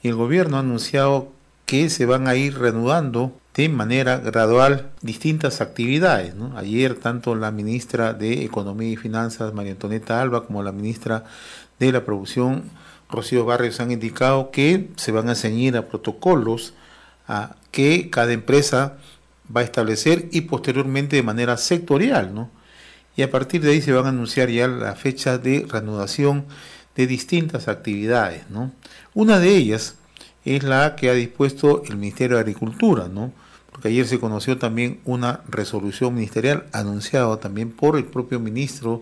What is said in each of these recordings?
y el gobierno ha anunciado que se van a ir reanudando de manera gradual distintas actividades, ¿no? Ayer tanto la ministra de Economía y Finanzas, María Antonieta Alba, como la ministra de la Producción, Rocío Barrios, han indicado que se van a ceñir a protocolos que cada empresa va a establecer y posteriormente de manera sectorial, ¿no? Y a partir de ahí se van a anunciar ya la fecha de reanudación de distintas actividades, ¿no? Una de ellas es la que ha dispuesto el Ministerio de Agricultura, ¿no? Porque ayer se conoció también una resolución ministerial anunciada también por el propio ministro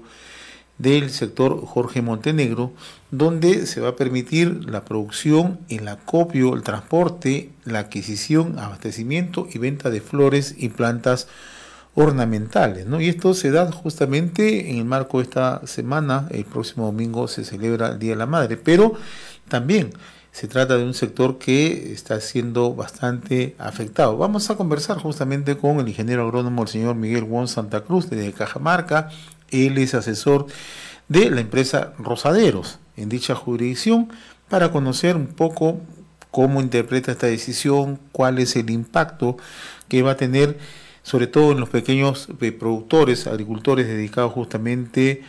del sector, Jorge Montenegro, donde se va a permitir la producción, el acopio, el transporte, la adquisición, abastecimiento y venta de flores y plantas ornamentales, ¿no? Y esto se da justamente en el marco de esta semana. El próximo domingo se celebra el Día de la Madre, pero también se trata de un sector que está siendo bastante afectado. Vamos a conversar justamente con el ingeniero agrónomo, el señor Miguel Wong Santa Cruz, desde Cajamarca. Él es asesor de la empresa Rosaderos en dicha jurisdicción, para conocer un poco cómo interpreta esta decisión, cuál es el impacto que va a tener, sobre todo en los pequeños productores, agricultores dedicados justamente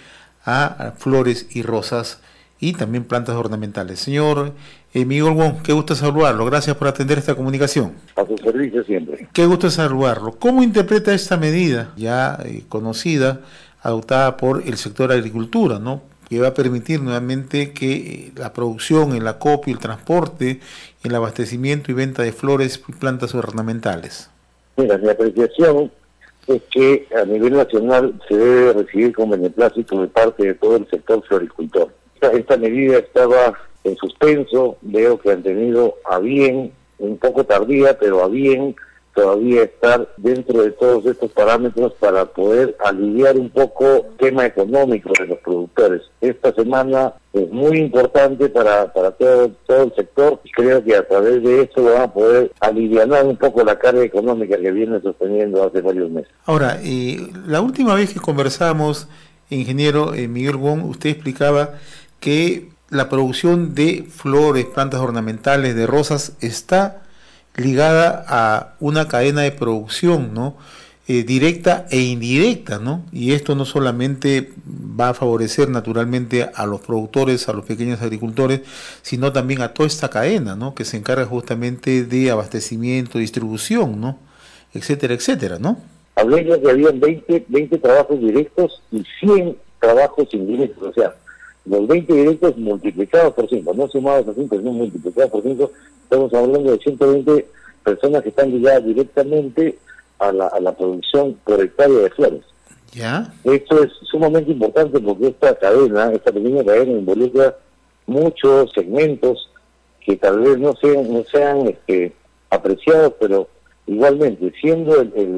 a flores y rosas y también plantas ornamentales. Señor Miguel Wong, qué gusto saludarlo. Gracias por atender esta comunicación. A su servicio siempre. Qué gusto saludarlo. ¿Cómo interpreta esta medida ya conocida, adoptada por el sector agricultura, ¿no?, que va a permitir nuevamente que la producción, el acopio, el transporte, el abastecimiento y venta de flores y plantas ornamentales? Mira, mi apreciación es que a nivel nacional se debe recibir con beneplácito de parte de todo el sector floricultor. Esta medida estaba en suspenso, veo que han tenido a bien, un poco tardía, pero a bien todavía estar dentro de todos estos parámetros para poder aliviar un poco el tema económico de los productores. Esta semana es muy importante para todo el sector, y creo que a través de esto van a poder aliviar un poco la carga económica que viene sosteniendo hace varios meses. Ahora, la última vez que conversamos, ingeniero Miguel Wong, usted explicaba que la producción de flores, plantas ornamentales, de rosas, está ligada a una cadena de producción, ¿no?, directa e indirecta, ¿no? Y esto no solamente va a favorecer naturalmente a los productores, a los pequeños agricultores, sino también a toda esta cadena, ¿no?, que se encarga justamente de abastecimiento, distribución, ¿no?, etcétera, etcétera, ¿no? Hablé ya que habían 20 trabajos directos y 100 trabajos indirectos, o sea, los 20 directos multiplicados por 5, no sumados a 5, sino multiplicados por 5, estamos hablando de 120 personas que están ligadas directamente a la producción por hectárea de flores. ¿Ya? Esto es sumamente importante porque esta pequeña cadena involucra muchos segmentos que tal vez no sean apreciados, pero igualmente, siendo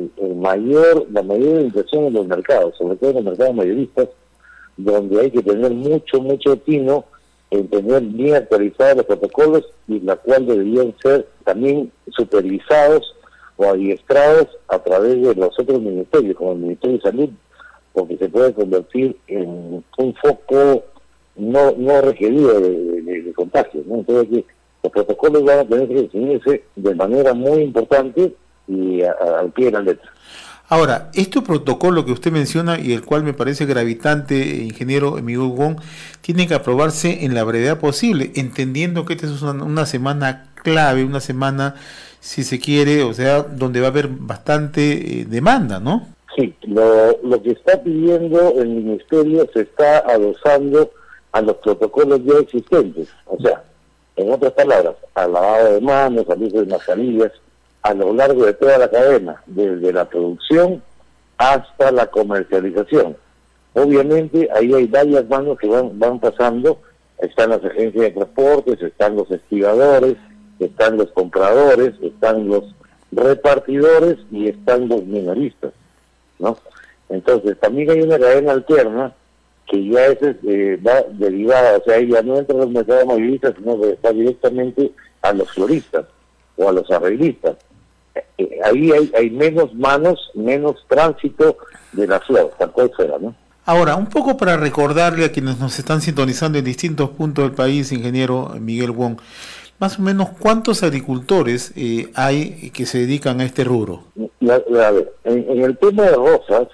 la mayor inversión en los mercados, sobre todo en los mercados mayoristas, donde hay que tener mucho tino en tener bien actualizados los protocolos, y la cual deberían ser también supervisados o adiestrados a través de los otros ministerios, como el Ministerio de Salud, porque se puede convertir en un foco no requerido de contagios, ¿no? Entonces, los protocolos van a tener que definirse de manera muy importante y al pie de la letra. Ahora, este protocolo que usted menciona y el cual me parece gravitante, ingeniero Miguel Wong, tiene que aprobarse en la brevedad posible, entendiendo que esta es una semana clave, una semana, si se quiere, o sea, donde va a haber bastante demanda, ¿no? Sí, lo que está pidiendo el Ministerio se está adosando a los protocolos ya existentes, o sea, en otras palabras, al lavado de manos, al uso de mascarillas, a lo largo de toda la cadena, desde la producción hasta la comercialización. Obviamente ahí hay varias manos que van pasando, están las agencias de transportes, están los estibadores, están los compradores, están los repartidores y están los minoristas, ¿no? Entonces también hay una cadena alterna que ya va derivada, o sea, ya no entra en los mercados mayoristas, sino que está directamente a los floristas o a los arreglistas. Ahí hay menos manos, menos tránsito de la flor, tal cual fuera, ¿no? Ahora, un poco para recordarle a quienes nos están sintonizando en distintos puntos del país, ingeniero Miguel Wong, más o menos ¿cuántos agricultores hay que se dedican a este rubro? A ver, en el tema de rosas,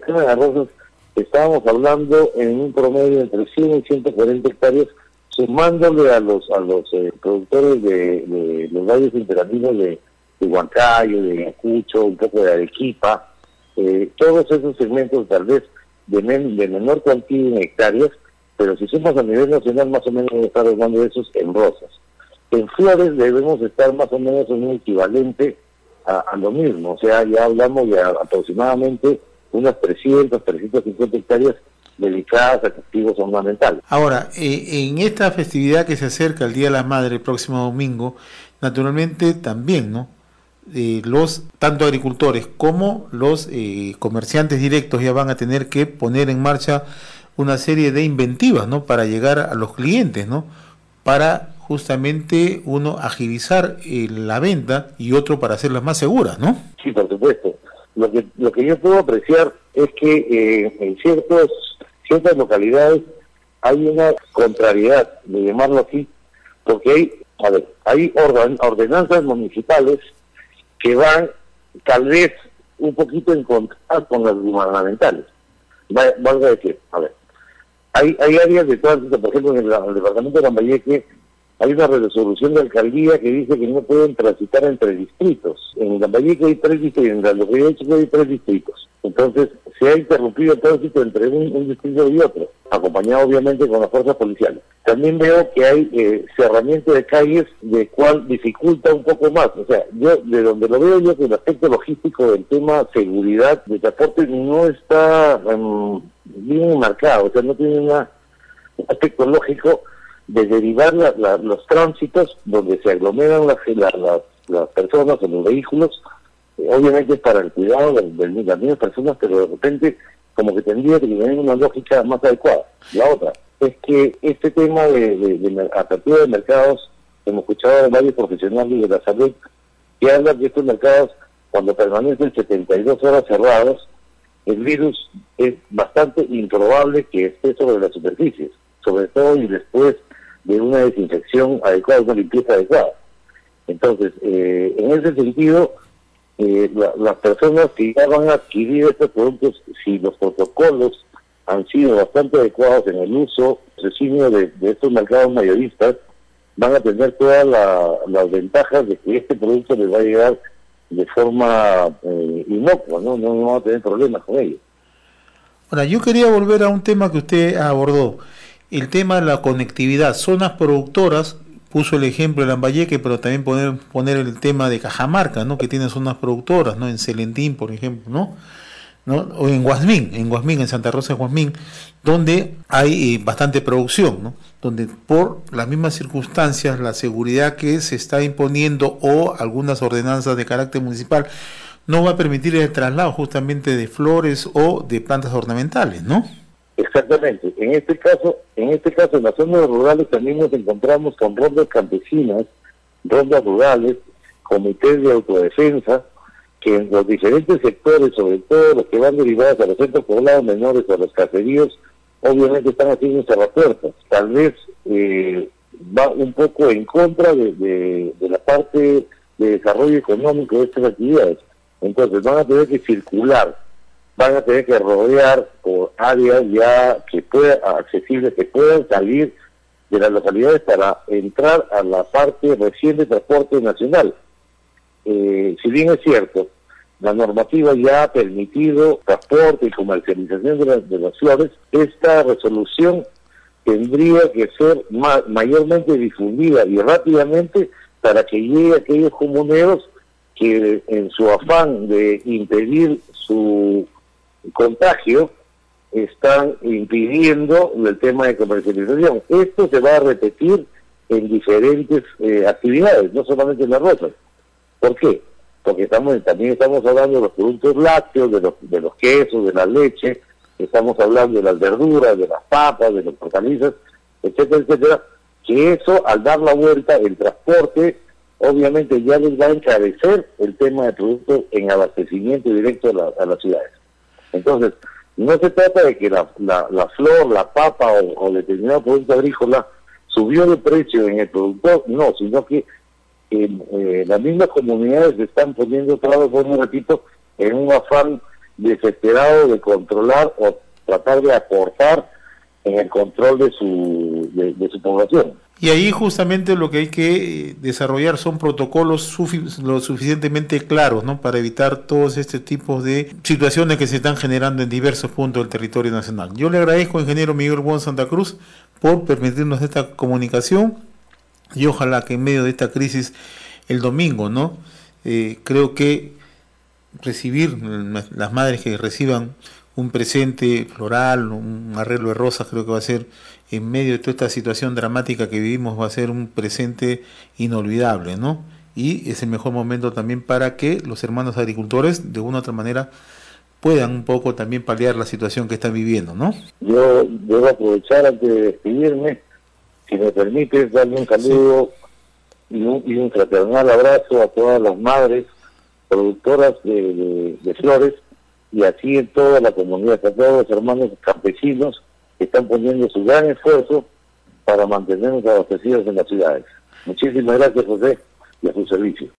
estábamos hablando en un promedio entre 100 y 140 hectáreas, sumándole a los productores de los valles interandinos de Huancayo, de Ayacucho, un poco de Arequipa, todos esos segmentos tal vez de menor cuantía en hectáreas, pero si sumas a nivel nacional más o menos debemos estar hablando de esos en rosas. En flores debemos estar más o menos en un equivalente a lo mismo, o sea, ya hablamos de aproximadamente unas 350 hectáreas dedicadas a cultivos ornamentales. Ahora, en esta festividad que se acerca, el Día de la Madre, el próximo domingo, naturalmente también, ¿no? Los tanto agricultores como los comerciantes directos ya van a tener que poner en marcha una serie de inventivas, ¿no? Para llegar a los clientes, ¿no? Para justamente uno agilizar la venta y otro para hacerlas más seguras, ¿no? Sí, por supuesto. Lo que yo puedo apreciar es que en ciertas localidades hay una contrariedad, de llamarlo así, porque hay ordenanzas municipales que van tal vez un poquito en contra con las gubernamentales. Valga decir, hay áreas de tránsito, por ejemplo, en el departamento de Lambayeque hay una resolución de alcaldía que dice que no pueden transitar entre distritos. En Lambayeque hay 3 distritos, en la localidad de Chico hay 3 distritos. Entonces, se ha interrumpido el tránsito entre un distrito y otro, acompañado obviamente con las fuerzas policiales. También veo que hay cerramiento de calles, de cual dificulta un poco más. O sea, yo de donde lo veo yo que el aspecto logístico del tema seguridad de transporte no está bien marcado, o sea, no tiene un aspecto lógico de derivar los tránsitos donde se aglomeran las personas en los vehículos, obviamente para el cuidado de las mismas personas, pero de repente como que tendría que tener una lógica más adecuada. La otra es que este tema de apertura de mercados, hemos escuchado de varios profesionales de la salud que hablan que estos mercados, cuando permanecen 72 horas cerrados, el virus es bastante improbable que esté sobre las superficies, sobre todo y después de una desinfección adecuada, una limpieza adecuada. Entonces, en ese sentido, las personas que ya van a adquirir estos productos, si los protocolos han sido bastante adecuados en el uso residuo de estos mercados mayoristas, van a tener todas las ventajas de que este producto les va a llegar de forma inocua, ¿no? No va a tener problemas con ello. Ahora, yo quería volver a un tema que usted abordó, el tema de la conectividad. Zonas productoras, puso el ejemplo de Lambayeque, pero también poner el tema de Cajamarca, ¿no? Que tiene zonas productoras, ¿no? En Celentín, por ejemplo, ¿no? O en Guasmín, en Santa Rosa de Guasmín, donde hay bastante producción, ¿no? Donde por las mismas circunstancias, la seguridad que se está imponiendo o algunas ordenanzas de carácter municipal no va a permitir el traslado justamente de flores o de plantas ornamentales, ¿no? Exactamente. En este caso, en las zonas rurales también nos encontramos con rondas campesinas, rondas rurales, comités de autodefensa, que en los diferentes sectores, sobre todo los que van derivados a los centros poblados menores o a los caseríos, obviamente están haciendo cerrapuertas. Tal vez va un poco en contra de la parte de desarrollo económico de estas actividades. Entonces van a tener que circular, van a tener que rodear por áreas ya accesibles, que puedan salir de las localidades para entrar a la parte recién de transporte nacional. Si bien es cierto, la normativa ya ha permitido transporte y comercialización de las flores, esta resolución tendría que ser mayormente difundida y rápidamente para que llegue a aquellos comuneros que en su afán de impedir su contagio están impidiendo el tema de comercialización. Esto se va a repetir en diferentes actividades, no solamente en las rosas. ¿Por qué? Porque también estamos hablando de los productos lácteos, de los quesos, de la leche, estamos hablando de las verduras, de las papas, de las hortalizas, etcétera, etcétera, que eso, al dar la vuelta, el transporte, obviamente ya les va a encarecer el tema de productos en abastecimiento directo a las ciudades. Entonces, no se trata de que la flor, la papa o determinado producto agrícola subió de precio en el productor, no, sino que las mismas comunidades se están poniendo trabas, como repito, en un afán desesperado de controlar o tratar de aportar en el control de su población. Y ahí justamente lo que hay que desarrollar son protocolos lo suficientemente claros, ¿no?, para evitar todos este tipos de situaciones que se están generando en diversos puntos del territorio nacional. Yo le agradezco, ingeniero Miguel Wong Santa Cruz, por permitirnos esta comunicación, y ojalá que en medio de esta crisis el domingo, ¿no?, creo que recibir, las madres que reciban un presente floral, un arreglo de rosas, creo que va a ser, en medio de toda esta situación dramática que vivimos, va a ser un presente inolvidable, ¿no? Y es el mejor momento también para que los hermanos agricultores, de una u otra manera, puedan un poco también paliar la situación que están viviendo, ¿no? Yo debo aprovechar antes de despedirme, si me permites, darle un saludo y un fraternal abrazo a todas las madres productoras de flores, y así en toda la comunidad, a todos los hermanos campesinos que están poniendo su gran esfuerzo para mantenernos abastecidos en las ciudades. Muchísimas gracias, José, y a su servicio.